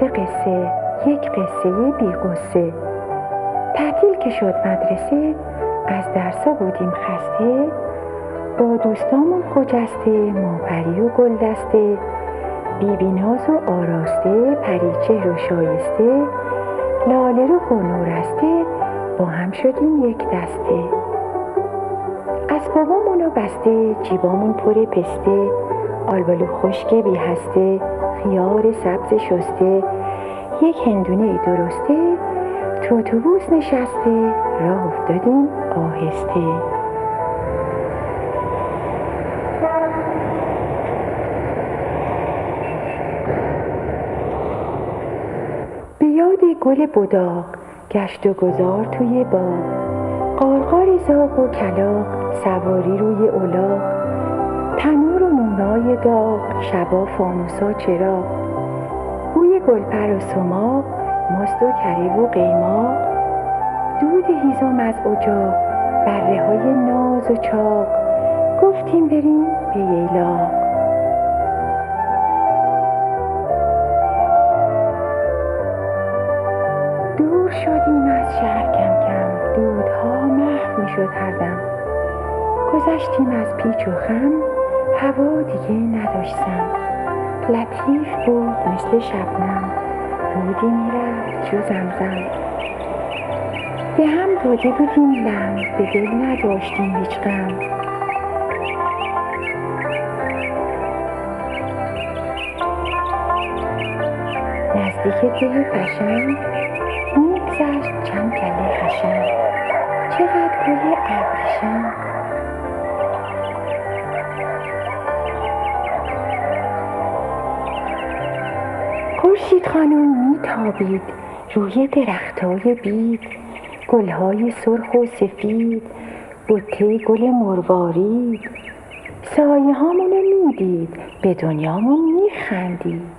قصه یک قصه بی قصه. تعطیل که شد مدرسه، از درسا بودیم خسته. با دوستامون خجسته، ماپری و گلدسته، بیبی ناز و آراسته، پریچهر و شایسته، لاله رخ و نورسته، با هم شدیم یک دسته. اسبابامونو بسته، جیبامون پر پسته، آلبالو خشک بی هسته، خیار سبز شسته، یک هندونه درسته، تو اتوبوس نشسته، راه افتادیم آهسته. به یاد گل بداق گشت و گذار توی باغ، قارقار زاغ و کلاغ، سواری روی الاغ، تنور و مونای داغ، شبا فانوسا چراغ، بوی گلپر و سماق، ماست و کره و قیماق، دود هیزم از اجاق، بره های ناز و چاق، گفتیم بریم به ییلاق. دور شدیم از شهر کم کم، دودها محو می شد هر دم. گذشتیم از پیچ و خم، هوا دیگه نداشت سم. لطیف بود مثل شبنم، رودی می رفت چو زمزم. به هم داده بودیم لم، به دل نداشتیم هیچ غم. نزدیک ده پشنگ میگذشت چند کله خشن، چقدر گل ابریشم. خورشید خانم میتابید روی درختای بید، گلهای سرخ و سفید، بوته گل مروارید. سایه هامونو میدید، به دنیامون میخندید.